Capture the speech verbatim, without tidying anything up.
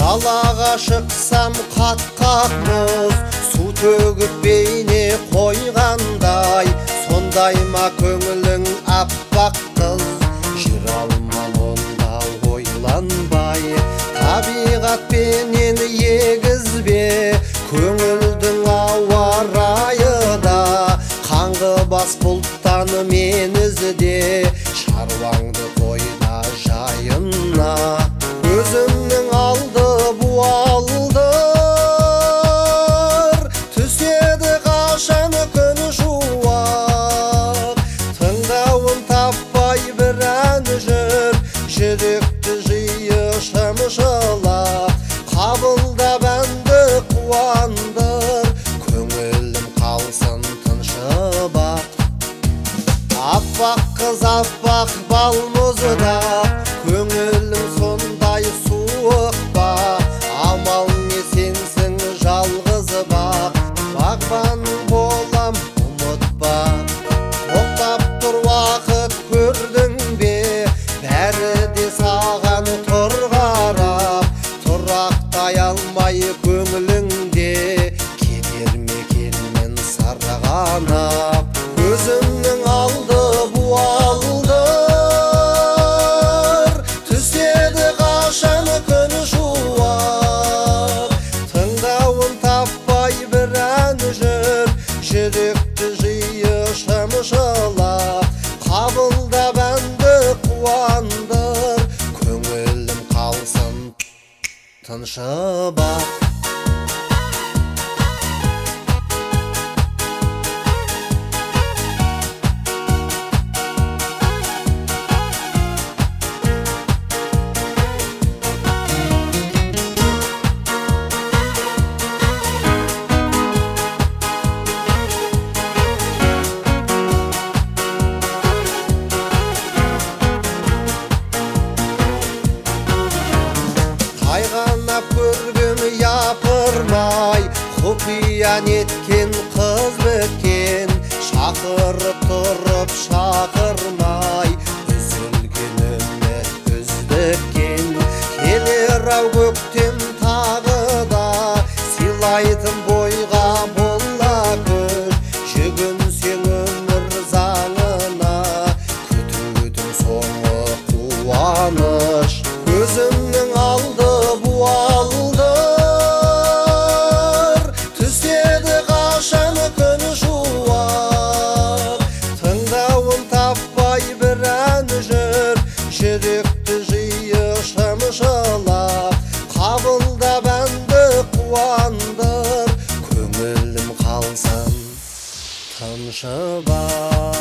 далаға шықсам қатқақ мұз, су төгіп бейне қойғандай, сондай ма көңілің аппақ қыз? Жүр алман онда ойланбай, табиғатпенен егізбе, көңілдің ауа райы да қаңғыбас бұлттан мен ізде, шаруаңды қойда жайына. Өзіңнің алды буалдыр, түседі қашан күн шуақ, тыңдауын таппай бір ән жүр, жүректі жиы шымшылап, қабылдап әнді қуандыр, көңілім қалсын тыншыбақ. Аппақ қыз аппақ балмұздақ, көңілім сондай суық ба, амал не сенсің жалғыз бақ, бағбаның болам ұмытпа. Тоқтап тұр уақыт көрдің бе, бәрі де саған тұр қарап, тұрақтай алмай көңіліңде кетер мекенмен сарғанап. Өзіңнің алды буалдыр, түседі қашан күн шуақ, тыңдауын таппай бір ән жүр, жүректі жиы шымшылап, қабылдап әнді қуандыр, көңілім қалсын тыншыбақ. Тайғанап көргім япырмай, құпия неткен қыз біткен, шақырып тұрып шақырмай, үзілген үміт үздіккен. Келер-ау көктем тағы да, сыйлайтын бойға бола күш, жүгінсең өмір заңына, күтудің соңы қуаныш. Өзіңнің алды буалдыр, түседі қашан күн шуақ, тыңдауын таппай бір ән жүр, жүректі жиы шымшылап, қабылдап әнді қуандыр, көңілім қалсын тыншыбақ.